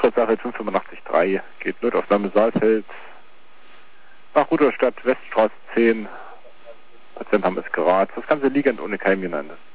Sache 585.3 geht Notaufnahme Saalfeld nach Rudolstadt, Weststraße 10. Patient haben es Graz. Das Ganze liegend ohne Keim genannt.